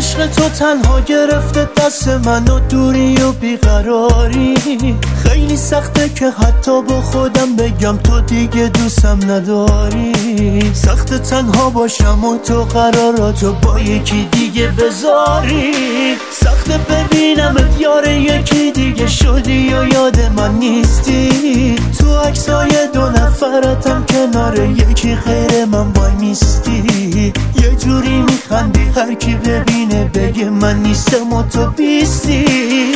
عشق تو تنها گرفته دست من و دوری و بیقراری. خیلی سخته که حتی با خودم بگم تو دیگه دوستم نداری. سخته تنها باشم و تو قراراتو با یکی دیگه بذاری. سخته ببینمت یار یکی دیگه شدی و یاد من نیستی. تو عکسای دو نفرتم کنار یکی غیر من وای میستی. یه جوری میخندی هر کی ببینه بگه من نیستم و تو بیستی.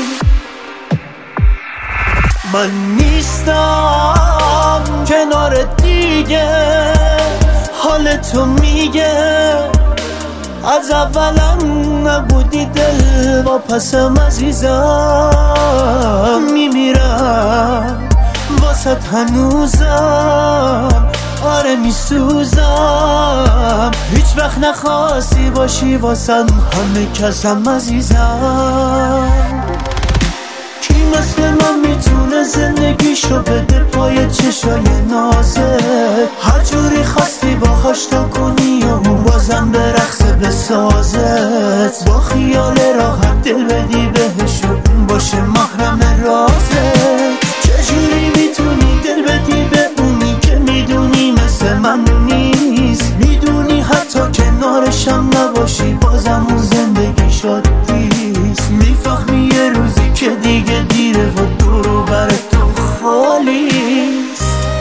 من نیستم کنار دیگه حال تو میگه از اولم نبودی دل و پسم عزیزم. میمیرم واسه هنوزم آره میسوزم. هیچ وقت نخواستی باشی واسم همه کسم عزیزم. کی مثل من میتونه زندگیشو بده پای چشای نازت؟ هر جوری خواستی باهاش تا کنی و بازم برقصه بسازت. با خیال راحت دل بدی بهش و باشه محرم رازت. چجوری میتونی دل بدی به اونی که میدونی مثل من نیست؟ میدونی حتی کنارشم نباشی بازم اون زندگی شادیست. میفهمی یه روزی که دیگه دیره و دورو بر تو خالیست.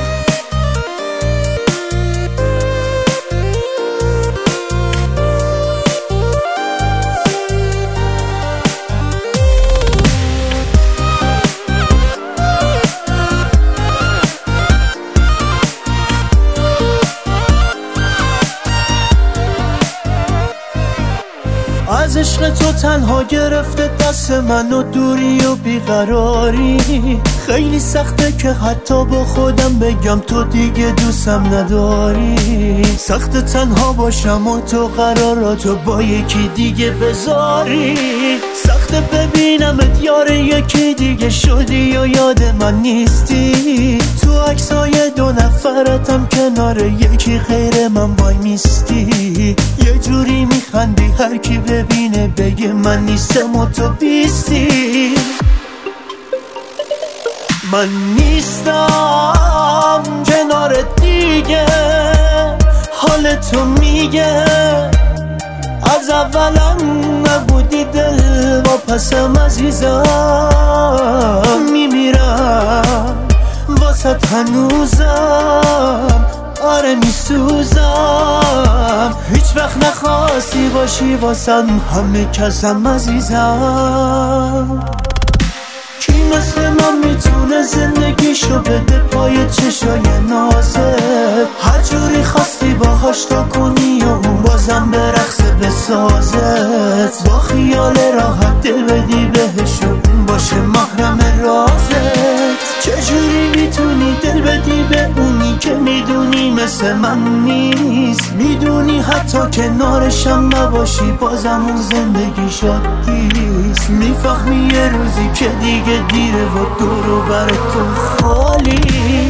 از عشق تو تنها گرفته دست من و دوری و بیقراری. خیلی سخته که حتی با خودم بگم تو دیگه دوستم نداری. سخته تنها باشم و تو قراراتو با یکی دیگه بذاری. سخته ببینمت یار یکی دیگه شدی و یاد من نیستی. تو عکسای دو نفرتم کنار یکی غیر من وای میستی. یه جوری میخندی هر کی ببینه بگه من نیستم و تو بیستی. من نیستم کنار دیگه حال تو میگه از اولم نبودی دل و پسم عزیزم. میمیرم واسه هنوزم آره میسوزم. هیچ وقت نخواستی باشی واسم همه کسم عزیزم. کی مثل من میتونه زندگیشو بده پای چشای نازت؟ هر جوری خواستی باهاش تا کنی و بازم برقصه بسازت. با خیال راحت دل بدی بهش و باشه محرم رازت. چجوری میتونی دل بدی به اونی که میدونی مثل من نیست؟ میدونی حتی کنارشم نباشی بازم اون زندگی شادیست. میفهمی یه روزی که دیگه دیره و دورو بر تو خالی.